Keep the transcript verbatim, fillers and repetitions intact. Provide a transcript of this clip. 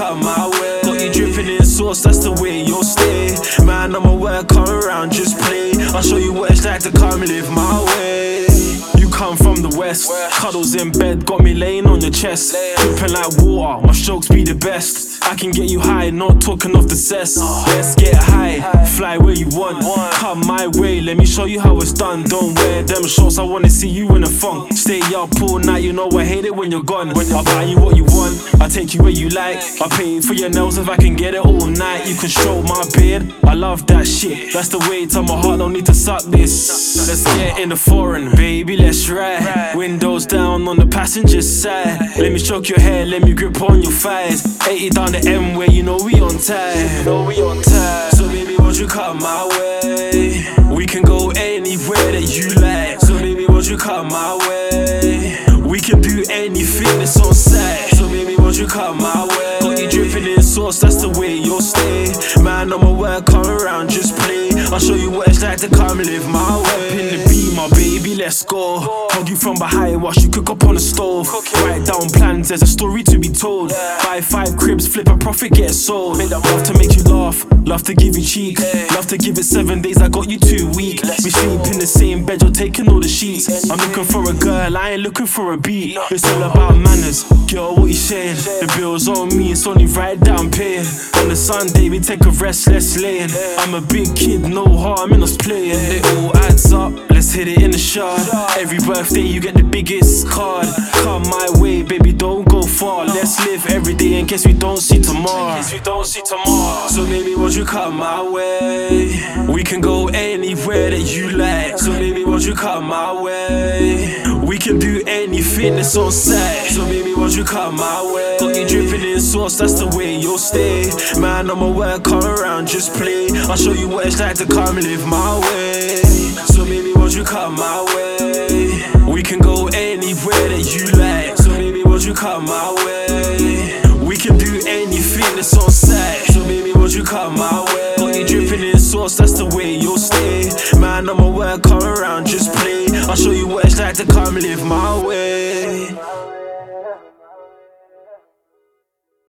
come my way? Got you dripping in sauce, that's the way you'll stay. Man, I'ma work, come around, just play. I'll show you what it's like to come live my way. You come from the west, cuddles in bed, got me laying on your chest. Dripping like water, my strokes be the best. I can get you high, not talking off the cess. Let's get high, fly where you want. Come my way, let me show you how it's done. Don't wear them shorts, I wanna see you in a funk. Stay up all night, you know I hate it when you're gone. I'll buy you what you want, I'll take you where you like. I'll pay for your nails if I can get it all night. You can stroke my beard, I love that shit. That's the way to my heart, don't need to suck this. Let's get in the foreign, baby, let's ride. Windows down on the passenger side. Let me stroke your hair, let me grip on your thighs. eighty down the M way, you know we on time. Know we on time. So baby, won't you come my way? We can go anywhere that you like. So baby, won't you come my way? We can do anything that's on sight. So baby, won't you come my way? Got you dripping in sauce, that's the way you'll stay. Man, I'ma work, come around, just play. I'll show you what it's like to come live my way. Up in the beamer, baby, let's go. Hug you from behind, watch you cook up on the stove. Write down plans, there's a story to be told. Buy five cribs, flip a profit, get sold. Love to make you laugh, love to give you cheek. Love to give it seven days, I got you too weak. We sleep in the same bed, you're taking all the sheets. I'm looking for a girl, I ain't looking for a beat. It's all about manners, girl, what you saying? The bill's on me, it's only right down paying. On the Sunday, we take a rest, let's lay in. I'm a big kid, no harm in us playing. It all adds up, let's hit it in the shard. Every birthday you get the biggest card. Come my way, baby, don't go far. Let's live every day in case we don't see tomorrow. In case we don't see tomorrow. So baby, won't you come my way? We can go anywhere that you like. So baby, won't you come my way? We can do anything that's on sight. So baby, won't you come my way? Got you dripping in sauce, that's the way you'll stay. Man, I'ma work, come around, just play. I'll show you what it's like to come live my way. So baby, won't you come my way? We can go anywhere that you like. So baby, won't you come my way? We can do anything that's on sight. So baby, won't you come my way? Got you dripping in sauce, that's the way you'll stay. Man, I'ma work, come around, just play. I'll show you what it's like to come live my way.